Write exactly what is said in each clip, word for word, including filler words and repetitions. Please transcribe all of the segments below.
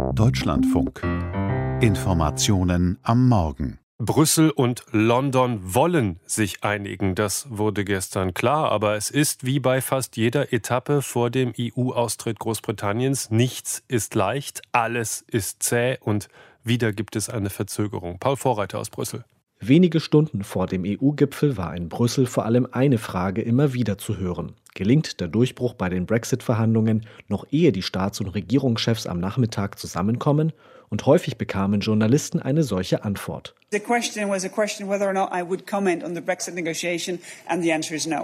Deutschlandfunk. Informationen am Morgen. Brüssel und London wollen sich einigen, das wurde gestern klar. Aber es ist wie bei fast jeder Etappe vor dem E U-Austritt Großbritanniens. Nichts ist leicht, alles ist zäh und wieder gibt es eine Verzögerung. Paul Vorreiter aus Brüssel. Wenige Stunden vor dem E U-Gipfel war in Brüssel vor allem eine Frage immer wieder zu hören. Gelingt der Durchbruch bei den Brexit-Verhandlungen noch ehe die Staats- und Regierungschefs am Nachmittag zusammenkommen? Und häufig bekamen Journalisten eine solche Antwort. The question was a question whether or not I would comment on the Brexit negotiation and the answer is no.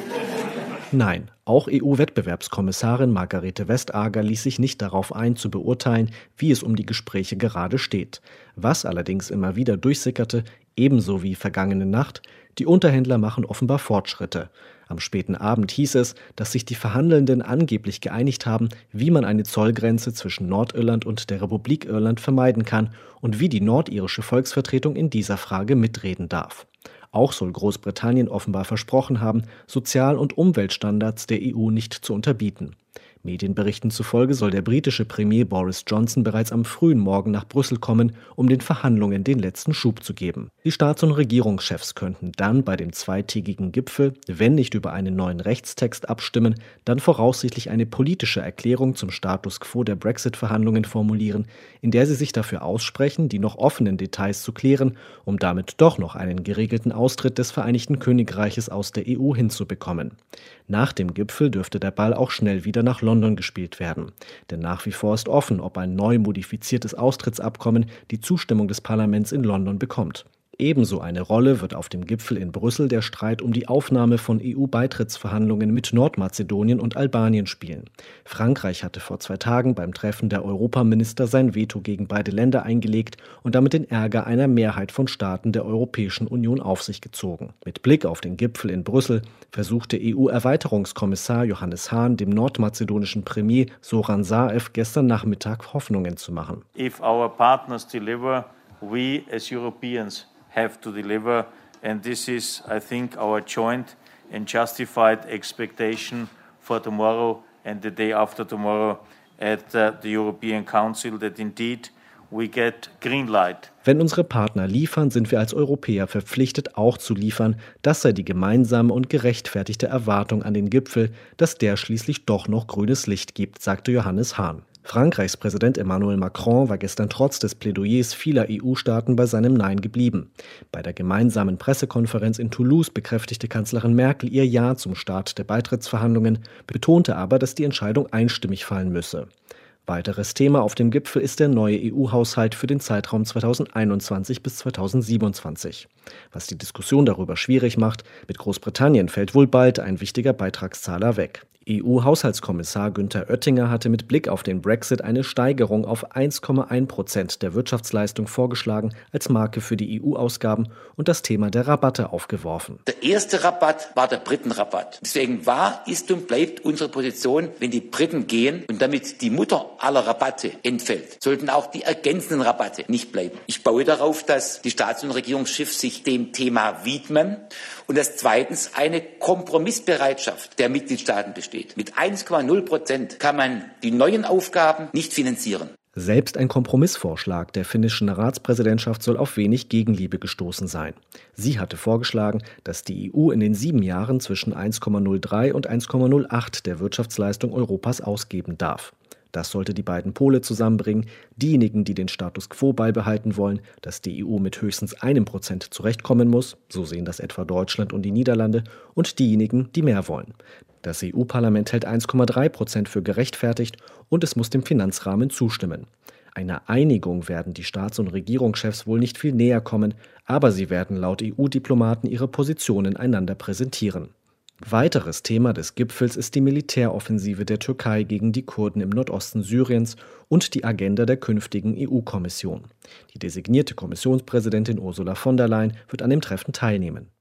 Nein, auch E U-Wettbewerbskommissarin Margrethe Vestager ließ sich nicht darauf ein, zu beurteilen, wie es um die Gespräche gerade steht. Was allerdings immer wieder durchsickerte, ebenso wie vergangene Nacht, die Unterhändler machen offenbar Fortschritte. Am späten Abend hieß es, dass sich die Verhandelnden angeblich geeinigt haben, wie man eine Zollgrenze zwischen Nordirland und der Republik Irland vermeiden kann und wie die nordirische Volksvertretung in dieser Frage mitreden darf. Auch soll Großbritannien offenbar versprochen haben, Sozial- und Umweltstandards der E U nicht zu unterbieten. Medienberichten zufolge soll der britische Premier Boris Johnson bereits am frühen Morgen nach Brüssel kommen, um den Verhandlungen den letzten Schub zu geben. Die Staats- und Regierungschefs könnten dann bei dem zweitägigen Gipfel, wenn nicht über einen neuen Rechtstext abstimmen, dann voraussichtlich eine politische Erklärung zum Status quo der Brexit-Verhandlungen formulieren, in der sie sich dafür aussprechen, die noch offenen Details zu klären, um damit doch noch einen geregelten Austritt des Vereinigten Königreiches aus der E U hinzubekommen. Nach dem Gipfel dürfte der Ball auch schnell wieder nach London gespielt werden. Denn nach wie vor ist offen, ob ein neu modifiziertes Austrittsabkommen die Zustimmung des Parlaments in London bekommt. Ebenso eine Rolle wird auf dem Gipfel in Brüssel der Streit um die Aufnahme von E U-Beitrittsverhandlungen mit Nordmazedonien und Albanien spielen. Frankreich hatte vor zwei Tagen beim Treffen der Europaminister sein Veto gegen beide Länder eingelegt und damit den Ärger einer Mehrheit von Staaten der Europäischen Union auf sich gezogen. Mit Blick auf den Gipfel in Brüssel versuchte E U-Erweiterungskommissar Johannes Hahn dem nordmazedonischen Premier Zoran Zaev gestern Nachmittag Hoffnungen zu machen. If our partners deliver, we as Europeans have to deliver, and this is, I think, our joint and justified expectation for tomorrow and the day after tomorrow at uh, the European Council, that indeed we get green light. Wenn unsere Partner liefern, sind wir als Europäer verpflichtet, auch zu liefern. Das sei die gemeinsame und gerechtfertigte Erwartung an den Gipfel, dass der schließlich doch noch grünes Licht gibt, sagte Johannes Hahn. Frankreichs Präsident Emmanuel Macron war gestern trotz des Plädoyers vieler E U-Staaten bei seinem Nein geblieben. Bei der gemeinsamen Pressekonferenz in Toulouse bekräftigte Kanzlerin Merkel ihr Ja zum Start der Beitrittsverhandlungen, betonte aber, dass die Entscheidung einstimmig fallen müsse. Weiteres Thema auf dem Gipfel ist der neue E U-Haushalt für den Zeitraum zweitausendeinundzwanzig bis zweitausendsiebenundzwanzig. Was die Diskussion darüber schwierig macht, mit Großbritannien fällt wohl bald ein wichtiger Beitragszahler weg. E U-Haushaltskommissar Günther Oettinger hatte mit Blick auf den Brexit eine Steigerung auf eins Komma eins Prozent der Wirtschaftsleistung vorgeschlagen als Marke für die E U-Ausgaben und das Thema der Rabatte aufgeworfen. Der erste Rabatt war der Britenrabatt. Deswegen war, ist und bleibt unsere Position, wenn die Briten gehen und damit die Mutter aller Rabatte entfällt, sollten auch die ergänzenden Rabatte nicht bleiben. Ich baue darauf, dass die Staats- und Regierungschefs sich dem Thema widmen und dass zweitens eine Kompromissbereitschaft der Mitgliedstaaten besteht. Mit eins Komma null Prozent kann man die neuen Aufgaben nicht finanzieren. Selbst ein Kompromissvorschlag der finnischen Ratspräsidentschaft soll auf wenig Gegenliebe gestoßen sein. Sie hatte vorgeschlagen, dass die E U in den sieben Jahren zwischen eins Komma null drei und eins Komma null acht der Wirtschaftsleistung Europas ausgeben darf. Das sollte die beiden Pole zusammenbringen, diejenigen, die den Status quo beibehalten wollen, dass die E U mit höchstens einem Prozent zurechtkommen muss, so sehen das etwa Deutschland und die Niederlande, und diejenigen, die mehr wollen. Das E U-Parlament hält eins Komma drei Prozent für gerechtfertigt und es muss dem Finanzrahmen zustimmen. Einer Einigung werden die Staats- und Regierungschefs wohl nicht viel näher kommen, aber sie werden laut E U-Diplomaten ihre Positionen einander präsentieren. Weiteres Thema des Gipfels ist die Militäroffensive der Türkei gegen die Kurden im Nordosten Syriens und die Agenda der künftigen E U-Kommission. Die designierte Kommissionspräsidentin Ursula von der Leyen wird an dem Treffen teilnehmen.